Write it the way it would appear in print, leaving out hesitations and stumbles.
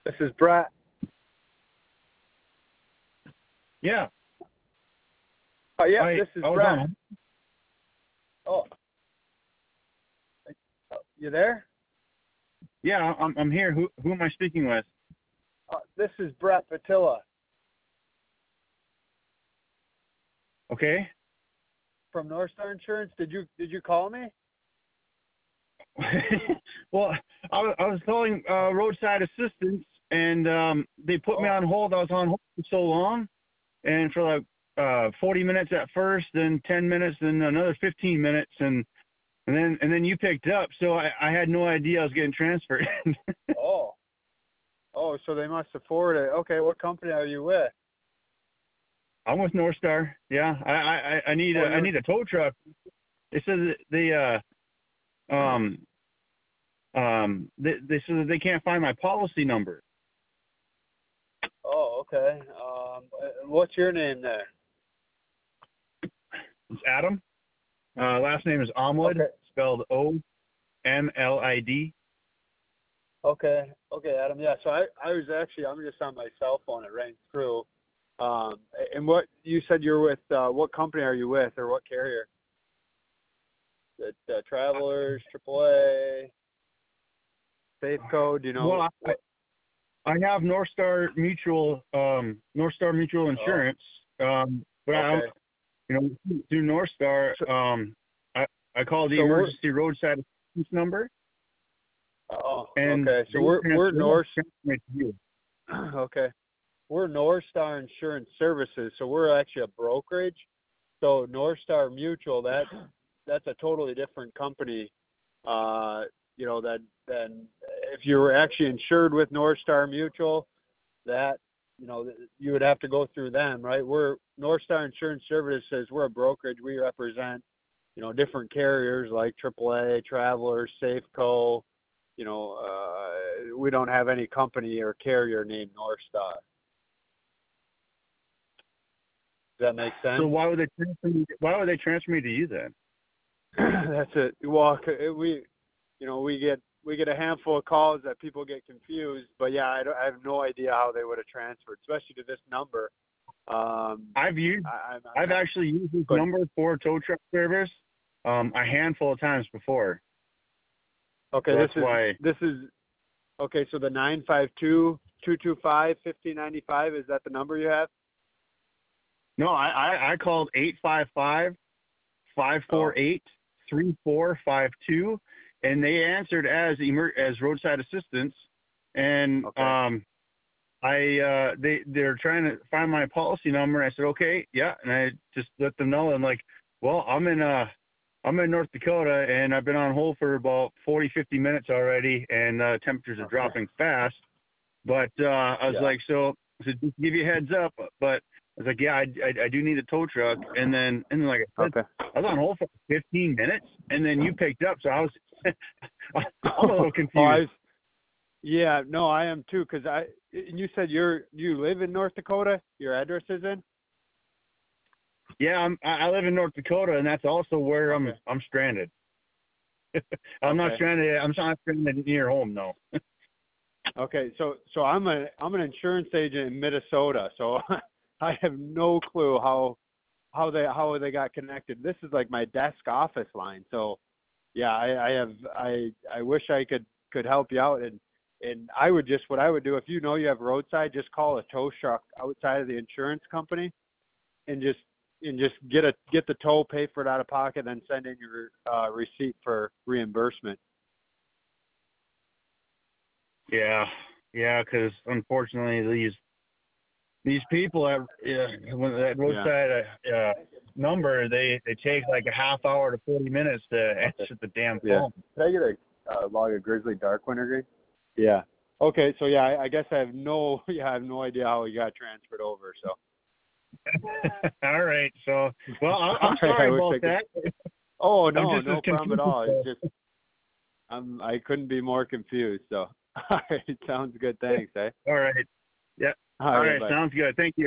This is Brett. Yeah. Oh, yeah, this is I was Brett. on. Oh, you there? Yeah, I'm here. Who am I speaking with? This is Brett Patilla Okay. from North Star Insurance. Did you call me? Well, I was calling roadside assistance, and they put me on hold. I was on hold for so long, and for like 40 minutes at first, then 10 minutes, then another 15 minutes, and then you picked up. So I had no idea I was getting transferred. So they must have forwarded it. Okay, what company are you with? I'm with North Star. Yeah, I need a tow truck. It says that they said that they can't find my policy number. Oh, okay. What's your name there? It's Adam. Last name is Omlid, Okay. spelled OMLID. Okay, Adam. Yeah, so I'm just on my cell phone. It rang through. And what you said you're with? What company are you with, or what carrier? The Travelers, AAA, Safeco. Do you know? Well, I have North Star Mutual Insurance. But Okay. through North Star, I called the emergency roadside assistance number. Oh, and okay. So we're North. You. Okay, we're North Star Insurance Services. So we're actually a brokerage. So North Star Mutual, that's a totally different company. Than if you were actually insured with North Star Mutual, that you would have to go through them, right? We're North Star Insurance Services. We're a brokerage. We represent different carriers like AAA, Travelers, Safeco. We don't have any company or carrier named North Star. Does that make sense? So why would they transfer me to you then? That's it. Well, we get a handful of calls that people get confused, but yeah, I have no idea how they would have transferred, especially to this number. I've actually used this number for tow truck service a handful of times before. Okay, so this is okay. So the 952-225-5095, is that the number you have? No, I called 855-548-3452, and they answered as roadside assistance, and okay. they're trying to find my policy number. And I said okay, yeah, and I just let them know. I'm like, well, I'm in North Dakota, and I've been on hold for about 40-50 minutes already, and temperatures are dropping fast. But I was like, so just to give you a heads up. But I was like, yeah, I do need a tow truck. And then like I said, I was on hold for 15 minutes, and then you picked up. So I was I'm a little confused. Yeah, no, I am too. Because you said you live in North Dakota. Your address is in? Yeah, I live in North Dakota, and that's also where I'm stranded. I'm not stranded. I'm not stranded near home, no. Okay, so I'm an insurance agent in Minnesota, so I have no clue how they got connected. This is like my desk office line. So yeah, I wish I could help you out, and what I would do, if you have roadside, just call a tow truck outside of the insurance company, and just get the tow, pay for it out of pocket, then send in your receipt for reimbursement. Yeah, because unfortunately these people when that roadside number, they take like a half hour to 40 minutes to answer the damn phone. Can I get a log of Grizzly Dark Winter Green? Yeah. Okay, so yeah, I guess I have no idea how he got transferred over. So. All right. So, well, I'm sorry about that. Oh no, no problem at all. It's just I couldn't be more confused. So, all right, sounds good. Thanks, eh? All right. Yeah. All right. Sounds good. Thank you.